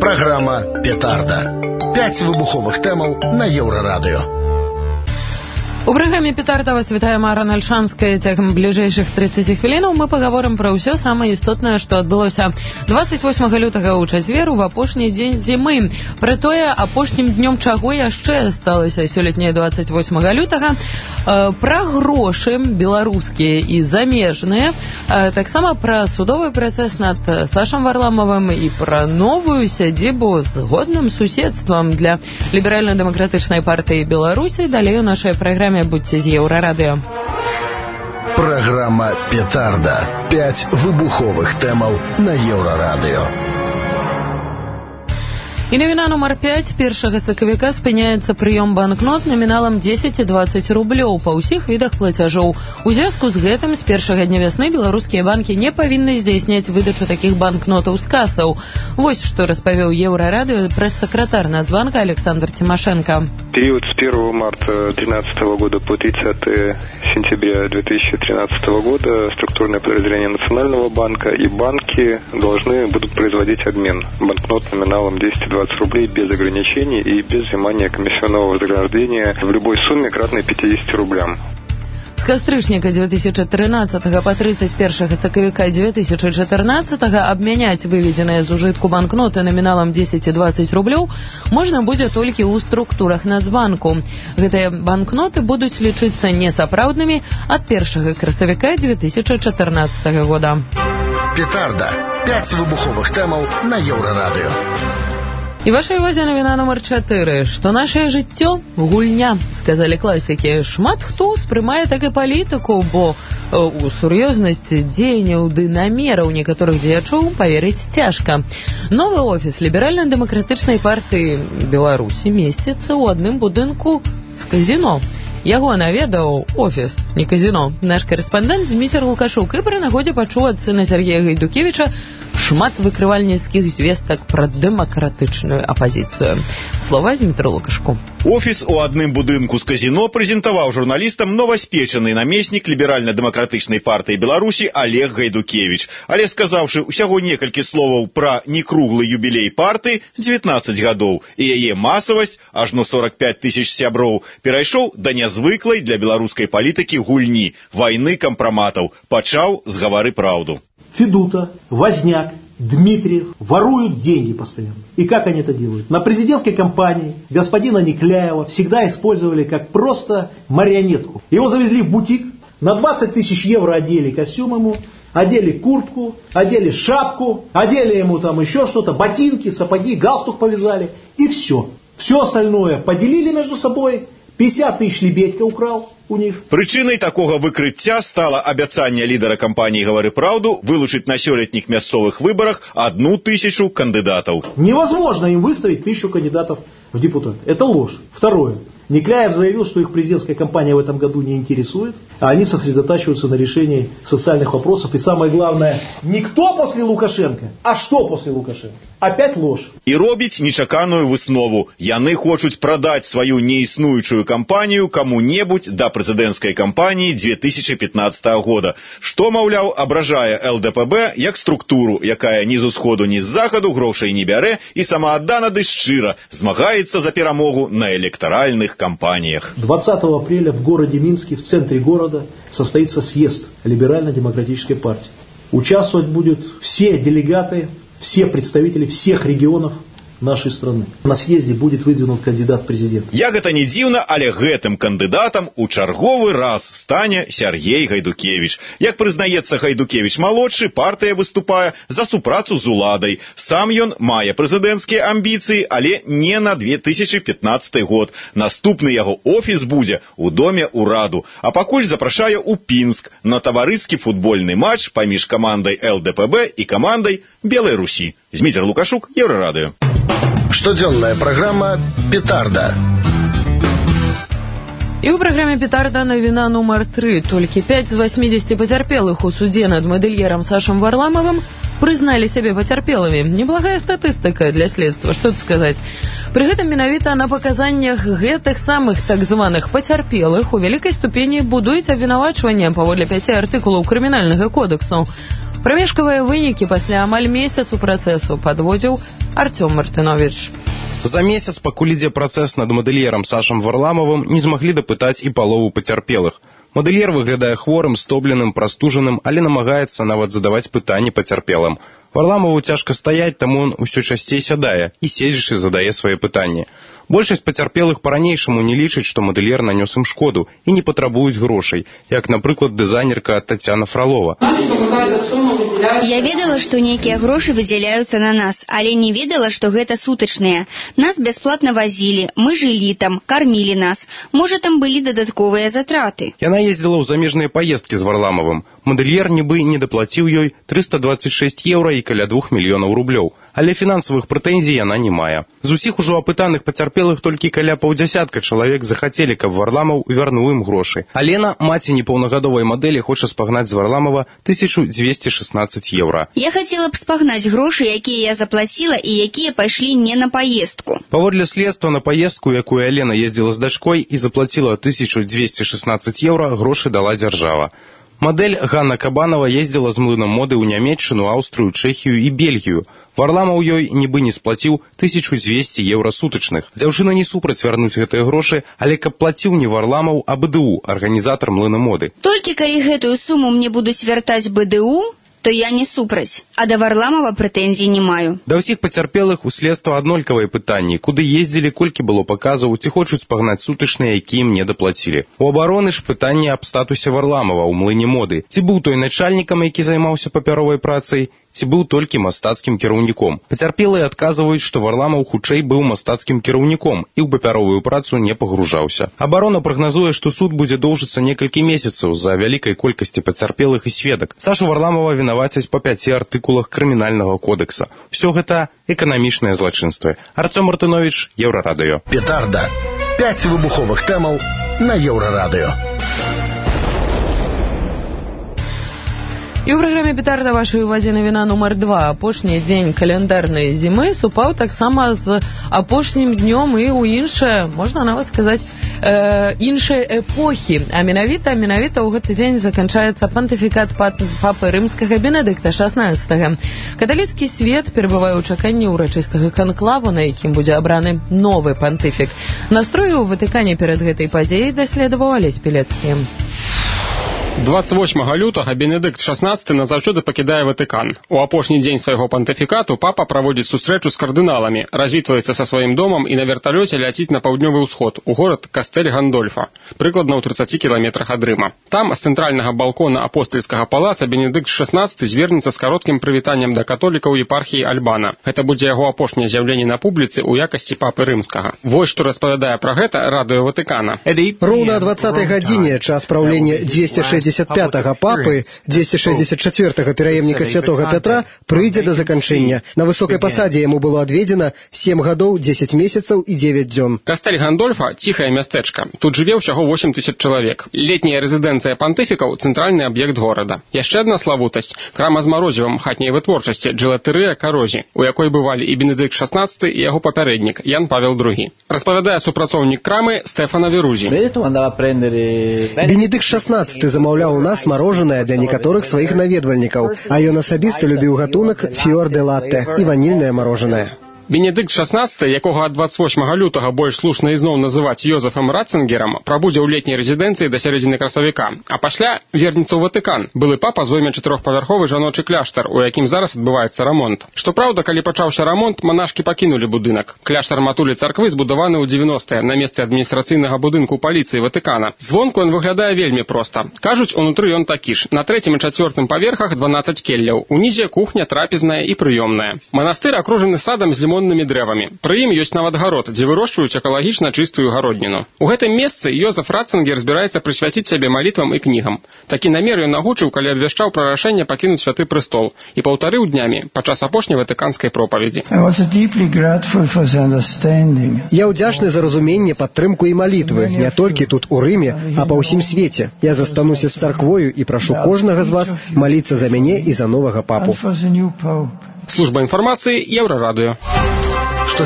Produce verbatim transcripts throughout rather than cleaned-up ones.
Программа «Петарда». Пять выбуховых тэмаў на Еўрарадыё. У праграме «Петарда» вас вітае Мара Нальшанская. Цягам бліжэйшых трыццаці хвілінаў мы пагаворым пра ўсё самае істотнае, што адбылося дваццаць восьмага лютага ў чацвер, у апошні дзень зімы. Пра тое, апошнім днём чаго яшчэ сталася сёлетняе дваццаць восьмага лютага, пра грошы беларускія і замежныя, таксама пра судовы працэс над Сашам Варламовым і пра новую сядзібу з годным суседствам для ліберальна-дэмакратычнай партыі Беларусі. Далей у нашай праграме будьте з Еўрарадыё. Программа «Петарда». Пять выбуховых тэмаў на Еўрарадыё. І навіна нумар пяць. Першага сакавіка спыняецца прыём банкнот наміналам дзесяць і дваццаць рублёў па ўсіх відах плацяжоў. У звязку з гэтым з першага дня вясны беларускія банкі не павінны здзяйсняць выдачу такіх банкнотаў з касаў. Вось што распавёў Еўрарадыё прэс-сакратар Нацбанка Александр Тимошенко. Период с первого марта две тысячи тринадцатого года по тридцатое сентября две тысячи тринадцатого года структурные подразделения Национального банка и банки должны будут производить обмен банкнот номиналом десять и двадцать рублей без ограничений и без взимания комиссионного вознаграждения в любой сумме, кратной пятидесяти рублям. З кастрычніка две тысячи тринадцатого по тридцать первого сакавіка две тысячи четырнадцатого абмяняць выведзеныя з ужытку банкноты номіналам десять и двадцать рублёў можна будзе толькі ў структурах Нацбанку. Гэтыя банкноты будуць лічыцца несапраўднымі ад першага красавіка две тысячи четырнадцатого года. «Петарда». Пять выбуховых тэмаў на Еўрарадыё. І ваша ўвазе навіна нумар чатыры. Што нашае жыццё – гульня, сказалі класікі. Шмат хто ўспрымае так і палітыку, бо у сур'ёзнасць дзеянняў ды намераў некаторых дзеячоў паверыць цяжка. Новы офіс ліберальна-дэмакратычнай партыі Беларусі месціцца ў адным будынку з казіно. Яго наведаў офіс, не казіно. Наш корэспандэнт Зміцер Лукашук і пры нагодзе пачуў ад сына Сергея Гайдукевіча шмат выкрывальніцкіх звестак пра дэмакратычную апазіцыю. Слова Змітру Лукашку. Офіс у адным будынку з казіно прэзентаваў журналістам новаспечаны намеснік ліберальна-дэмакратычнай партыі Беларусі Олег Гайдукевіч. Але сказаўшы ўсяго некалькі словаў пра некруглы юбілей партыі дзевятнаццаць гадоў і яе масавасць, ажно сорок пять тысяч сяброў, перайшоў да нязвыклай для беларускай палітыкі гульні, вайны кампраматаў, пачаў з «Гавары праўду». Федута, Возняк, Дмитриев воруют деньги постоянно. И как они это делают? На президентской кампании господина Никляева всегда использовали как просто марионетку. Его завезли в бутик, на двадцать тысяч евро одели костюм ему, одели куртку, одели шапку, одели ему там еще что-то, ботинки, сапоги, галстук повязали и все. Все остальное поделили между собой, пятьдесят тысяч Лебедька украл у них. Прычынай такога выкрыцця стала абяцанне лідара кампаніі «Гавары праўду» вылучыць на сёлетніх мясцовых выбарах одну тысячу кандидатов. Невозможно им выставить тысячу кандидатов в депутаты. Это ложь. Второе. Никляев заявил, что их президентская кампания в этом году не интересует, а они сосредотачиваются на решении социальных вопросов. И самое главное, не кто после Лукашенко, а что после Лукашенко. Опять ложь. И робіць нечаканую выснову. Яны хочуць прадаць сваю неіснуючую кампанію кому-небудзь да прэзідэнцкай кампаніі две тысячи пятнадцатого года, што, маўляў, абражае эл дэ пэ бэ як структуру, якая ні з усходу, ні з захаду грошай не бярэ і самааддана ды шчыра змагаецца за перамогу на электоральных компаниях. двадцатого апреля в городе Минске, в центре города, состоится съезд Либерально-демократической партии. Участвовать будут все делегаты, все представители всех регионов нашей страны. На съезде будет выдвинут кандидат в президент. Як гэта не дзіўна, але гэтым кандыдатам у чарговы раз стане Сергей Гайдукевич. Як прызнаецца Гайдукевич-малодшы, партыя выступае за супрацу з уладай. Сам ён мае прэзідэнцкія амбіцыі, але не на две тысячи пятнадцаты год. Наступны яго офіс будзе у доме ўраду. А пакуль запрашае ў Пінск на таварыскі футбольны матч паміж камандай эл дэ пэ бэ і камандай Белай Русі. Зміцер Лукашук, Еўрарадыё. Штодзённая праграма «Петарда». І ў праграме «Петарда» навіна нумар тры. Толькі пять з восьмидесяти пацярпелых у судзе над мадэльерам Сашам Варламовым прызналі сябе пацярпелымі. Неблагая статыстыка для следства, што тут сказаць. Пры гэтым менавіта на паказаннях гэтых самых так званых пацярпелых у вялікай ступені будуюць абвінавачванне паводле пяці артыкулаў крымінальнага кодексу. Прамежкавыя вынікі пасля амаль месяцу працэсу падводзіў Артём Мартынович. За месяц, пакуль ідзе працэс над мадэльерам Сашам Варламовым, не змаглі дапытаць і палову пацярпелых. Мадэльер выглядае хворым, стомленым, прастужаным, але намагаецца нават задаваць пытанні пацярпелым. Варламову цяжка стаяць, таму он усё часцей сядае і седзячы задае свае пытанні. Большасць пацярпелых па-ранейшаму не лічаць, што мадэльер нанёс ім шкоду і не патрабуюць грошай, як, напрыклад, дызайнерка Тацяна Фролова. Я ведала, што нейкія грошы выдзяляюцца на нас, але не ведала, што гэта сутачныя. Нас бясплатна вазілі, мы жылі там, кармілі нас. Можа, там былі дадатковыя затраты. Яна ездзіла ў замежныя паездкі з Варламовым. Мадэльер нібы не даплаціў ёй трыста дваццаць шэсць еўра і каля двух мільёнаў рублёў. Але фінансавых прэтэнзій яна не мае. З усіх ужо апытаных пацярпелых толькі каля паўдзясятка чалавек захацелі, каб Варламов вярнуў ім грошы. Алена, маці непаўнагадовай мадэлі, хоча спагнаць з Варламова тысячу дзвесце шэснаццаць еўра. Я хацела б спагнаць грошы, якія я заплаціла і якія пайшлі не на паездку. Паводле следства, на паездку, якую Алена ездзіла з дачкой і заплаціла тысячу дзвесце шэснаццаць еўра, грошы дала дзяржава. Мадэль Ганна Кабанова ездзіла з млынам моды ў Нямецчыну, Аўстрыю, Чэхію і Бельгію. Варламов ёй нібы не сплаціў тысячу дзвесце еўра сутачных. Дзяўчына не супраць вярнуць гэтыя грошы, але каб плаціў не Варламов, а бэ дэ у, арганізатар млына моды. Толькі калі гэтую суму мне будуць вяртаць бэ дэ у, то я не супраць, а да Варламова прэтэнзій не маю. Да ўсіх пацярпелых у следства аднолькавыя пытанні, куды ездзілі, колькі было паказаў, ці хочуць спагнаць сутачныя, якія ім не даплацілі. У абароны ж пытанне аб статусе Варламова ў млыне моды. Ці быў той начальнікам, які займаўся папяровай працай, ці быў толькі мастацкім кіраўніком. Пацярпелыя адказваюць, што Варламов хутчэй быў мастацкім кіраўніком і ў папяровую працу не пагружаўся. Абарона прагназуе, што суд будзе доўжыцца некалькі месяцаў з-за вялікай колькасці пацярпелых і сведак. Сашу Варламова вінавацяць па пяці артыкулах крымінальнага кодекса. Усё гэта эканамічныя злачынствы. Артём Мартынович, Еўрарадыё. Петарда. Пяць выбуховых тэмаў на Еўрарадыё. І ў праграме «Петарда» вашай увазе навіна нумар два. Апошні дзень каляндарнай зімы супаў таксама з апошнім днём і ў іншае, можна нават сказаць, э, іншай эпохі. А менавіта, менавіта ў гэты дзень заканчаецца пантыфікат папы рымскага Бенедыкта шаснаццатага. Каталіцкі свет перабывае ў чаканні ўрачыстага канклаву, на якім будзе абраны новы пантыфік. Настроі ў Ватыкане перад гэтай падзеяй даследаваў Алесь Пілецкі. дваццаць восьмага лютага Бенедыкт шаснаццаты назаўсёды пакідае Ватыкан. У апошні дзень свайго пантыфікату папа праводзіць сустрэчу з кардыналамі, развітваецца са сваім домам і на верталёце ляціць на паўднёвы ўсход, у горад Кастэль Гандольфа, прыкладна ў трыццаці кіламетрах ад Рыма. Там з цэнтральнага балкона апостальскага палаца Бенедыкт шаснаццаты звернецца з кароткім прывітаннем да католікаў епархіі Альбана. Гэта будзе яго апошняе з'яўленне на публіцы ў якасці папы рымскага. Вось што распавядае пра гэта радыё Ватыкана. Роўна о двадцатай гадзіне час праўлення дзвесце шэсцьдзесят пятага папы, дзвесце шэсцьдзесят чацвёртага пераемніка святога Пятра, прыйдзе да заканчэння. На высокай пасадзе яму было адведзена сем гадоў, дзесяць месяцаў і дзевяць дзён. Кастэль Гандольфа – ціхае мястэчка. Тут жыве ўсяго восем тысяч чалавек. Летняя рэзідэнцыя пантыфікаў – цэнтральны аб'ект горада. Яшчэ адна славутасць – крама з марозівам хатняй вытворчасці «Джелатэрыя Карозі», у якой бывалі і Бенедыкт шаснаццаты, і яго папярэднік Ян Павел другі. Распавядае супрацоўнік крамы Стэфана Верузі. Бенедыкт шаснаццаты замаўляў у нас мороженое для некаторых сваіх наведвальнікаў, а ён асабіста любіў гатунак фіор де латте і ванільнае мороженое. Бенедыкт шаснаццаты, якога ад дваццаць восьмага лютага больш слушна ізноў называць Йозефам Ратцингерам, прабудзе ў летняй рэзідэнцыі да сярэдзіны красавіка, а пасля вернецца ў Ватыкан. Былы папа зойме чатырохпавярховы жаночы кляштар, у якім зараз адбываецца рамонт. Што праўда, калі пачаўся рамонт, манашкі пакінулі будынак. Кляштар матулі царквы збудаваны ў дзевяностыя на месцы адміністрацыйнага будынку паліцыі Ватыкана. Звонку ён выглядае вельмі проста. Кажуць, унутры ён такі ж. На трэцім і чацвёртым паверхах дванаццаць келляў. Унізе кухня, трапезная і прыёмная. Манастыр акружаны садам з лімоннымі дрэвамі. Пры ім ёсць нават гарод, дзе вырошчваюць экалагічна чыстую гародніну. У гэтым месцы Йозеф Ратцингер збіраецца прысвяціць сябе малітвам і кнігам. Такі намер ён агучыў, калі абвяшчаў пра рашэнне пакінуць святы прыстол і паўтарыў днямі падчас апошняй ватыканскай пропаведзі. Я ўдзячны за разуменне, падтрымку і малітвы, не толькі тут у Рыме, а па ўсім свеце. Я застануся з царквою і прашу кожнага з вас маліцца за мяне і за новага папу. Служба інфармацыі Еўрарадыё.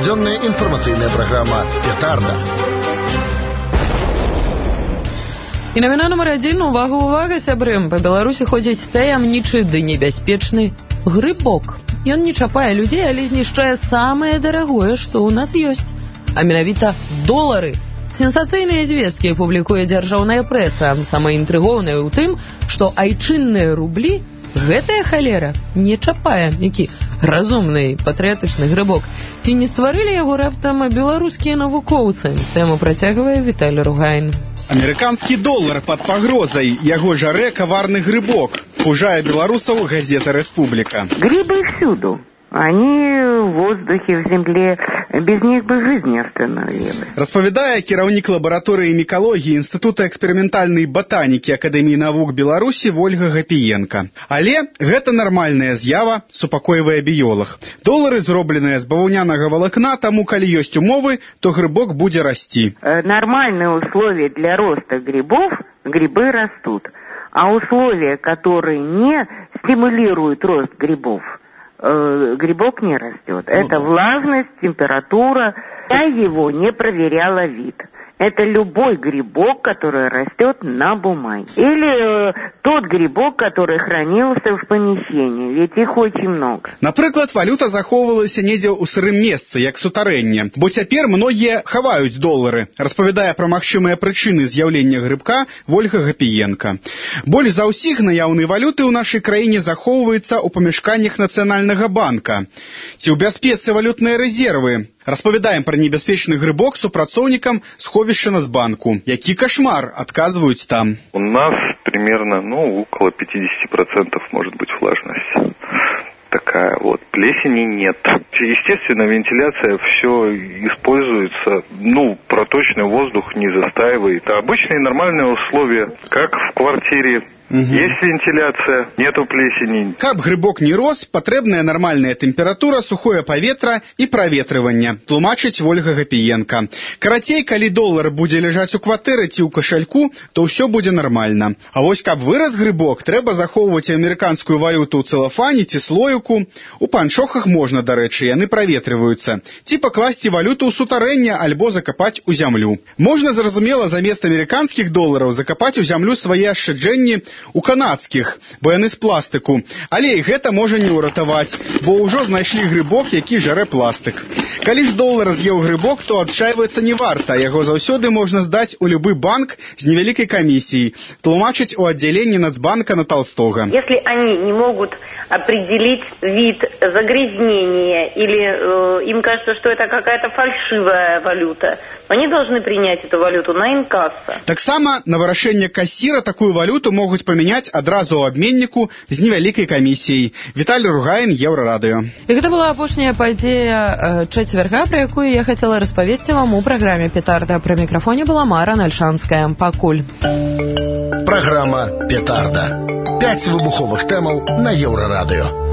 Штодзённая інфармацыйная праграма «Петарда». І навіна нумар адзін, увага, увага, сябры, па Беларусі ходзіць таямнічы ды небяспечны грыбок. Ён не чапае людзей, але знішчае самае дарагое, што ў нас ёсць, а менавіта долары. Сенсацыйныя звесткі публікуе дзяржаўная прэса. Самае інтрыгоўнае ў тым, што айчынныя рублі гэтая халера не чапае. Які разумны патрыятычны грыбок. Ці не стварылі яго раптам беларускія навукоўцы? Тэму працягвае Віталь Ругайн. Амерыканскі долар под пагрозай, яго жарэ каварны грыбок. Пужае беларусаў газета «Республика». Грибы всюду. Они в воздухе, в земле. Без них бы жизнь не остановилась. Распавядае кіраўнік лабараторыі мікалогіі Інстытута эксперыментальнай батанікі Акадэміі навук Беларусі Вольга Гапіенка. Але гэта нармальная з'ява, супакойвае біёлаг. Долары зробленыя з баваўнянага валакна, таму калі ёсць умовы, то грыбок будзе расці. Нормальные условия для роста грибов, грибы растут. А условия, которые не стимулируют рост грибов, грибок не растет. Это влажность, температура. Я его не проверяла вид. Это любой грибок, который растет на бумаге. Или э, тот грибок, который хранился в помещении. Ведь их очень много. Напрыклад, валюта захоўвалася недзе ў сырым месцы, як сутарэнне. Бо цяпер многія хаваюць долары. Распавядае пра магчымыя прычыны з'яўлення грыбка Вольга Гапіенка. Больш за ўсіх наяўнай валюты ў нашай краіне захоўваецца ў памяшканнях Нацыянальнага банка. Ці ў бяспецы валютныя рэзервы. Распавядаем пра небяспечны грыбок супрацоўнікам сховішча Нацбанку. Які кошмар, адказваюць там. У нас примерно, ну, около пятьдесят процентов может быть влажность. Такая вот. Плесени нет. Естественно, вентиляция все используется. Ну, проточный воздух не застаивает. А обычные нормальные условия, как в квартире. Угу. Есть вентиляция, нету плесени. Каб грыбок не рос, патрэбная нармальная тэмпература, сухое паветра і праветрыванне, тлумачыць Вольга Гапіенка. Карацей, калі долар будзе ляжаць у кватэры ці ў кашальку, то ўсё будзе нармальна. А вось каб вырас грыбок, трэба захоўваць амерыканскую валюту ў цэлафане ці слоіку. У панчохах можна, дарэчы, яны праветрываюцца. Ці пакласці валюту ў сутарэнне альбо закапаць у зямлю. Можна, зразумела, замест амерыканскіх долараў закапаць у зямлю свае ашчаджэнні у канадскіх, бо яны з пластыку. Але і гэта можа не ўратаваць, бо ўжо знайшлі грыбок, які жарэ пластык. Калі ж долар з'еў грыбок, то адчайвацца не варта. Яго заўсёды можна здаць у любы банк з невялікай камісіяй. Тлумачыць у аддзяленні Нацбанка на Толстога. Если они не могут определить вид загрязнения или э, им кажется, что это какая-то фальшивая валюта, они должны принять эту валюту на инкасса. Таксама на вырашэнне кассира такую валюту могуць памяняць адразу ў абменніку з невялікай камісіяй. Віталь Ругайн, Еўрарадыё. І гэта была апошняя падзея чацвярга, пра якую я хацела распавесці вам у праграме «Петарда». Пры мікрафоне была Мара Нальшанская. Пакуль. Праграма «Петарда». Пяць выбуховых тэмаў на Еўрарадыё.